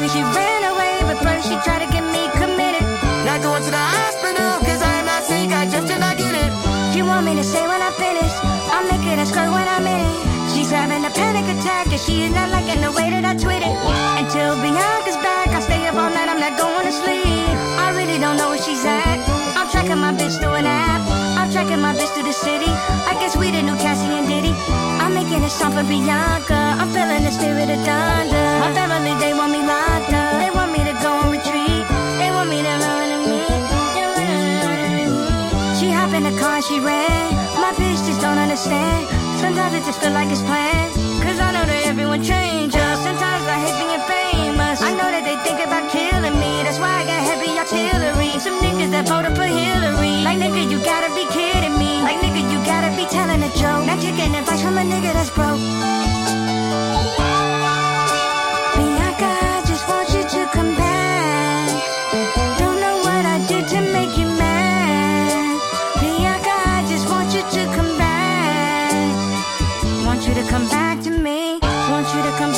she ran away, but first she tried to get me committed. Not going to the hospital, cause I'm not sick, I just did not get it. She want me to say when I finish, I'll make it a skirt when I'm in it. She's having a panic attack, and she is not liking the way that I tweet it. Until Bianca's back, I stay up all night, I'm not going to sleep. I really don't know where she's at. I'm tracking my bitch through an app. I'm tracking my bitch through the city. I guess we the new Cassie and Diddy. I'm making a song for Bianca. I'm feeling the spirit of thunder. My family, they want me locked up. They want me to go on retreat. They want me to run to me. She hop in the car and she ran. My bitch just don't understand. Sometimes it just feel like it's planned. Cause I know that everyone changes. Sometimes I hate being famous. I know that they think about killing me. That's why I got heavy artillery. Some niggas that voted for Hillary. Like nigga, you gotta be kidding me. Like nigga, you gotta be telling a joke. Not taking advice from a nigga that's broke. Bianca, I just want you to come back. Don't know what I did to make you mad. Bianca, I just want you to come back. Want you to come back to me. Want you to come